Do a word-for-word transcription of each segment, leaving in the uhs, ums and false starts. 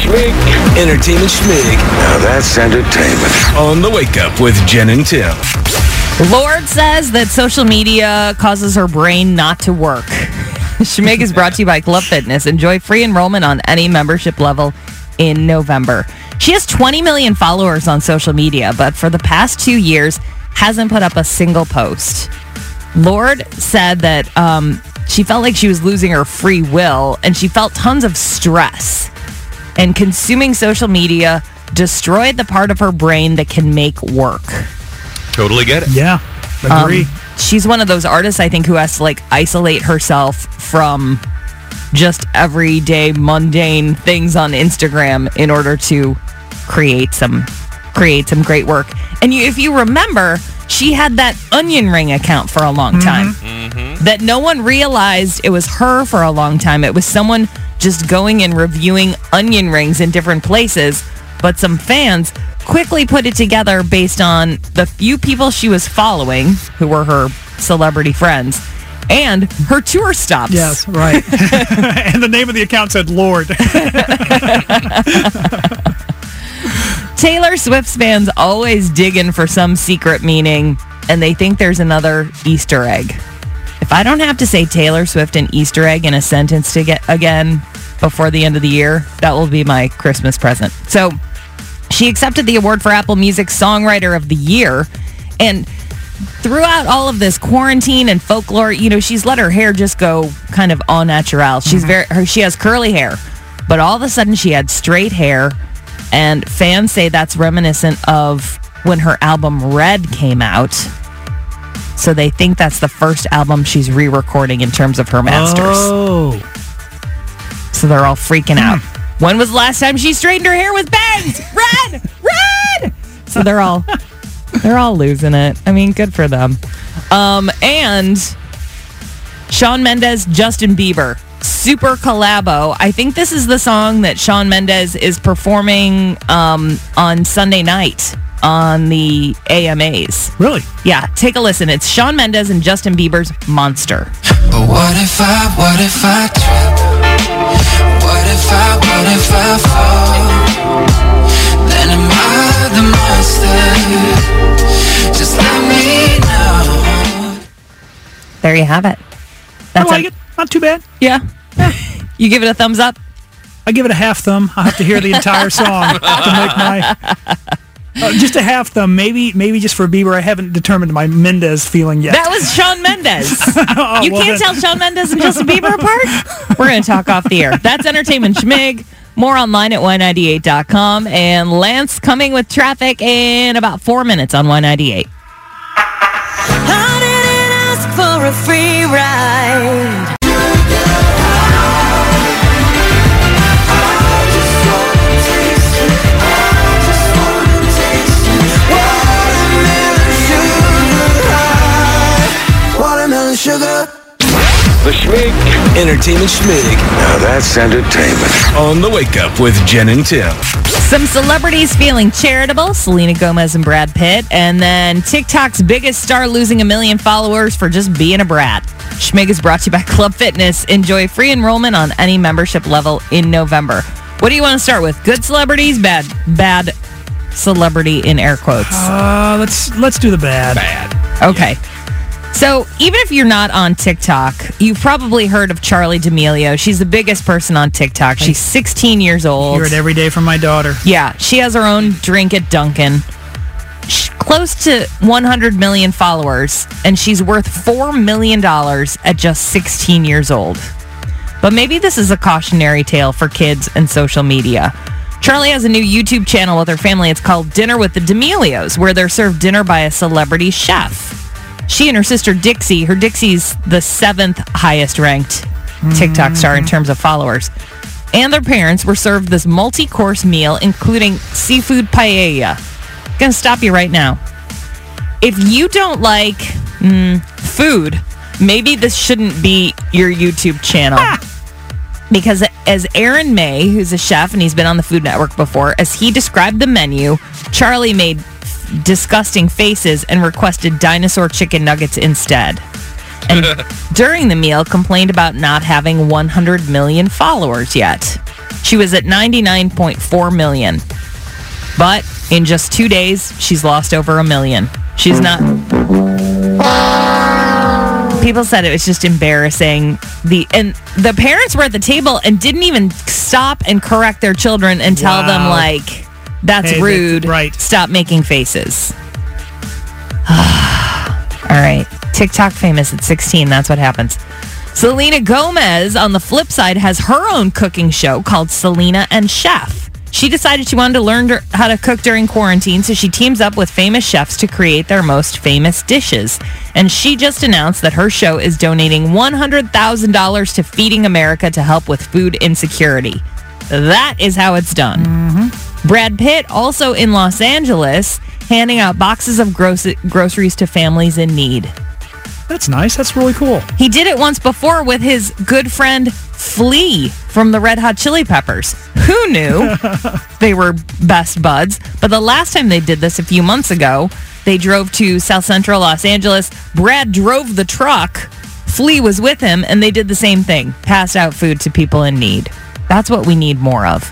Schmig. Entertainment Schmig. Now that's entertainment. On The Wake Up with Jen and Tim. Lord says that social media causes her brain not to work. Schmig is brought to you by Club Fitness. Enjoy free enrollment on any membership level in November. She has twenty million followers on social media, but for the past two years hasn't put up a single post. Lord said that um, she felt like she was losing her free will, and she felt tons of stress. And consuming social media destroyed the part of her brain that can make work. Totally get it. Yeah, agree. Um, she's one of those artists, I think, who has to like isolate herself from just everyday mundane things on Instagram in order to create some create some great work. And you, if you remember, she had that onion ring account for a long time Mm-hmm. that no one realized it was her for a long time. It was someone just going and reviewing onion rings in different places, but some fans quickly put it together based on the few people she was following, who were her celebrity friends, and her tour stops. Yes, right. And the name of the account said Lord. Taylor Swift's fans always digging for some secret meaning, and they think there's another Easter egg. If I don't have to say Taylor Swift and Easter egg in a sentence to get again before the end of the year, that will be my Christmas present. So she accepted the award for Apple Music Songwriter of the Year, and throughout all of this quarantine and folklore, you know, she's let her hair just go kind of au naturel. She's mm-hmm. very, her, she has curly hair, but all of a sudden she had straight hair, and fans say that's reminiscent of when her album Red came out. So they think that's the first album she's re-recording in terms of her masters. Oh. So they're all freaking out. When was the last time she straightened her hair with bangs? Red! Red! So they're all they're all losing it. I mean, good for them. Um, and Shawn Mendes, Justin Bieber, super collabo. I think this is the song that Shawn Mendes is performing um, on Sunday night on the A M As. Really? Yeah, take a listen. It's Shawn Mendes and Justin Bieber's Monster. But what if I, what if I trip? What if I, what if I fall? Then am I the monster? Just let me know. There you have it. That's I like a, it. Not too bad. Yeah. You give it a thumbs up? I give it a half thumb. I have to hear the entire song to make my... Uh, just a half thumb, maybe maybe just for Bieber. I haven't determined my Mendes feeling yet. That was Shawn Mendes. oh, you well can't then. tell Shawn Mendes and Justin Bieber apart? We're going to talk off the air. That's Entertainment Schmig. More online at Y ninety-eight dot com. And Lance coming with traffic in about four minutes on Y ninety-eight. I didn't ask for a free ride. Sugar. The Schmig. Entertainment Schmig. Now that's entertainment. On The Wake Up with Jen and Tim. Some celebrities feeling charitable, Selena Gomez and Brad Pitt, and then TikTok's biggest star losing a million followers for just being a brat. Schmig is brought to you by Club Fitness. Enjoy free enrollment on any membership level in November. What do you want to start with? Good celebrities, bad bad celebrity in air quotes? Uh, let's let's do the bad. Bad. Okay. Yeah. So even if you're not on TikTok, you've probably heard of Charli D'Amelio. She's the biggest person on TikTok. She's sixteen years old. I hear it every day from my daughter. Yeah, she has her own drink at Dunkin'. She's close to one hundred million followers, and she's worth four million dollars at just sixteen years old. But maybe this is a cautionary tale for kids and social media. Charli has a new YouTube channel with her family. It's called Dinner with the D'Amelios, where they're served dinner by a celebrity chef. She and her sister Dixie, her Dixie's the seventh highest ranked TikTok mm-hmm. star in terms of followers, and their parents were served this multi-course meal, including seafood paella. Gonna stop you right now. If you don't like mm, food, maybe this shouldn't be your YouTube channel. Ah! Because as Aaron May, who's a chef and he's been on the Food Network before, as he described the menu, Charli made disgusting faces and requested dinosaur chicken nuggets instead. And during the meal, complained about not having one hundred million followers yet. She was at ninety-nine point four million. But in just two days, she's lost over a million. She's not... People said it was just embarrassing. The and the parents were at the table and didn't even stop and correct their children and tell Wow. them, like, that's Hey, rude. that- right. Stop making faces. All right. TikTok famous at sixteen. That's what happens. Selena Gomez, on the flip side, has her own cooking show called Selena and Chef. She decided she wanted to learn dur- how to cook during quarantine, so she teams up with famous chefs to create their most famous dishes. And she just announced that her show is donating one hundred thousand dollars to Feeding America to help with food insecurity. That is how it's done. Mm-hmm. Brad Pitt, also in Los Angeles, handing out boxes of gross- groceries to families in need. That's nice. That's really cool. He did it once before with his good friend Flea from the Red Hot Chili Peppers. Who knew they were best buds? But the last time they did this a few months ago, they drove to South Central Los Angeles. Brad drove the truck. Flea was with him, and they did the same thing. Passed out food to people in need. That's what we need more of.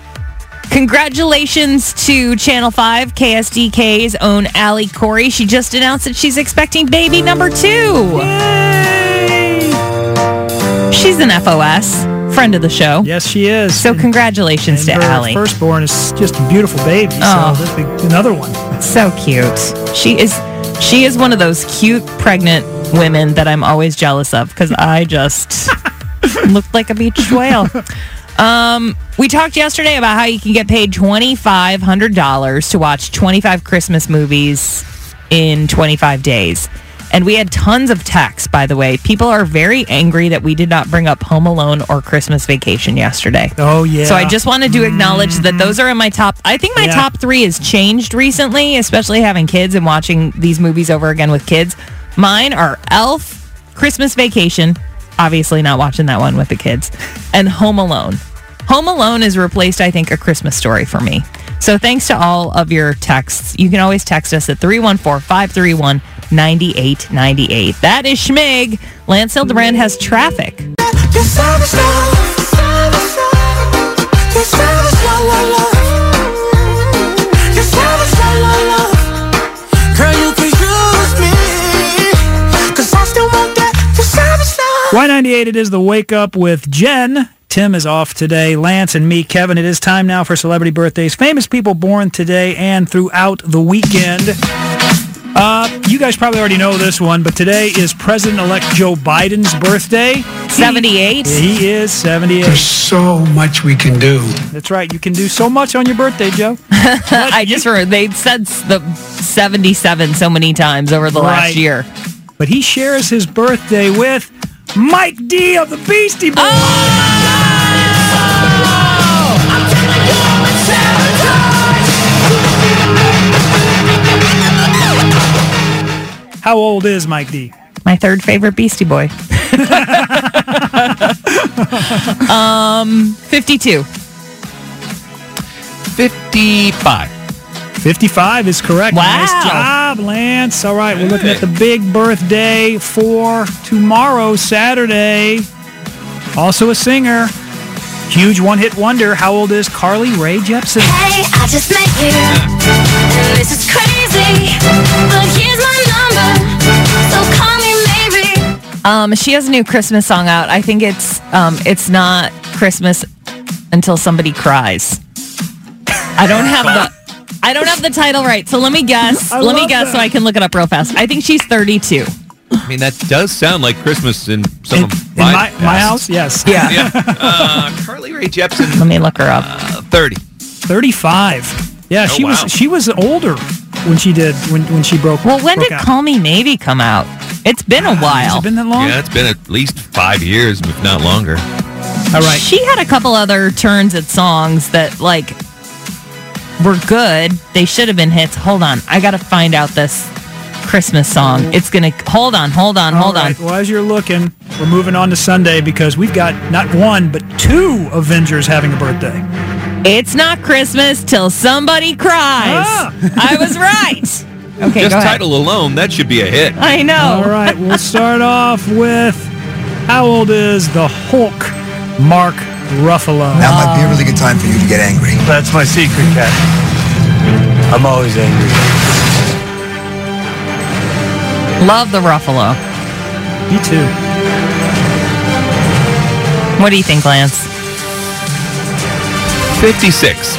Congratulations to Channel five, K S D K's own Allie Corey. She just announced that she's expecting baby number two. Yay! She's an F O S, friend of the show. Yes, she is. So congratulations and to her Allie. firstborn is just a beautiful baby. Oh. So this will be another one. So cute. She is she is one of those cute pregnant women that I'm always jealous of because I just looked like a beach whale. Um, we talked yesterday about how you can get paid twenty-five hundred dollars to watch twenty-five Christmas movies in twenty-five days. And we had tons of texts, by the way. People are very angry that we did not bring up Home Alone or Christmas Vacation yesterday. Oh, yeah. So I just wanted to acknowledge that those are in my top. I think my Yeah. top three has changed recently, especially having kids and watching these movies over again with kids. Mine are Elf, Christmas Vacation, obviously not watching that one with the kids, and Home Alone. Home Alone has replaced, I think, A Christmas Story for me. So thanks to all of your texts. You can always text us at three one four, five three one, nine eight nine eight. That is Schmig. Lance Hildebrand has traffic. Your service love, service love. Your service love, love, love. Your service love, love, love. Girl, you can use me, 'cause I still want that. Your service love. Y ninety-eight, it is the Wake Up with Jen. Tim is off today. Lance and me, Kevin. It is time now for celebrity birthdays. Famous people born today and throughout the weekend. Uh, you guys probably already know this one, but today is President-elect Joe Biden's birthday. seventy-eight. He, he is seventy-eight. There's so much we can do. That's right. You can do so much on your birthday, Joe. I just remember they said s- the seventy-seven so many times over the last Right. year. But he shares his birthday with Mike D of the Beastie Boys. How old is Mike D? My third favorite Beastie Boy. um, fifty-two. fifty-five. fifty-five is correct. Wow. Nice job, Lance. All right, we're looking at the big birthday for tomorrow, Saturday. Also a singer. Huge one-hit wonder. How old is Carly Rae Jepsen? Hey, I just met you, and this is crazy, but here's my number, so call me maybe. Um, she has a new Christmas song out. I think it's um, it's not Christmas until somebody cries. I don't have the I don't have the title right, so let me guess. I let me love guess that. so I can look it up real fast. I think she's thirty-two. I mean, that does sound like Christmas in some In, of in my, my, my past. house? Yes. Yeah. Yeah. Uh, Carly Rae Jepsen, Let me look her up. uh, thirty. thirty-five. Yeah, she Oh, was wow. she was older when she did when when she broke. Well, when broke did out. Call Me Maybe come out? It's been a Has while. it been that long? Yeah, it's been at least five years, if not longer. All right. She had a couple other turns at songs that like were good. They should have been hits. Hold on, I gotta find out this Christmas song. It's gonna hold on, hold on, hold All on. right, well, as you're looking, we're moving on to Sunday because we've got not one but two Avengers having a birthday. It's not Christmas till somebody cries. Ah. I was right. Okay, Just go ahead. title alone, that should be a hit. I know. All right, we'll start off with how old is the Hulk, Mark Ruffalo? Now might be a really good time for you to get angry. That's my secret, Cat. I'm always angry. Love the Ruffalo. Me too. What do you think, Lance? fifty-six.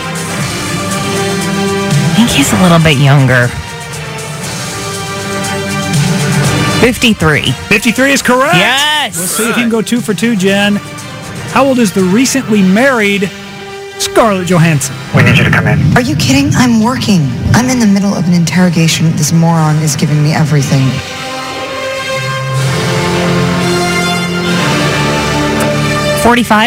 I think he's a little bit younger. fifty-three. fifty-three is correct. Yes. We'll see if you can go two for two, Jen. How old is the recently married Scarlett Johansson? We need you to come in. Are you kidding? I'm working. I'm in the middle of an interrogation. This moron is giving me everything. forty-five.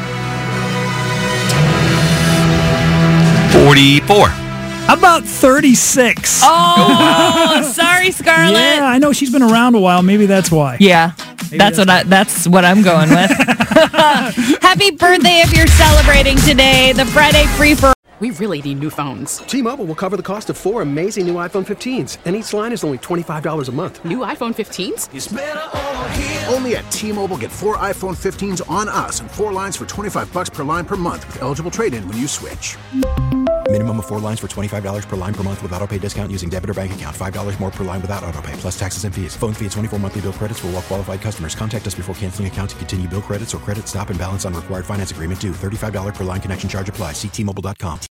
forty-four. How about thirty-six? Oh, sorry, Scarlett. Yeah, I know she's been around a while. Maybe that's why. Yeah, that's what I, that's what I'm going with. Happy birthday if you're celebrating today. The Friday free for. We really need new phones. T-Mobile will cover the cost of four amazing new iPhone fifteens, and each line is only twenty-five dollars a month. New iPhone fifteens? It's better over here. Only at T-Mobile, get four iPhone fifteens on us and four lines for twenty-five bucks per line per month with eligible trade-in when you switch. Minimum of four lines for twenty-five dollars per line per month with autopay discount using debit or bank account. five dollars more per line without autopay, plus taxes and fees. Phone fee at twenty-four monthly bill credits for well-qualified customers. Contact us before canceling account to continue bill credits or credit stop and balance on required finance agreement due. thirty-five dollars per line connection charge applies. See T Mobile dot com.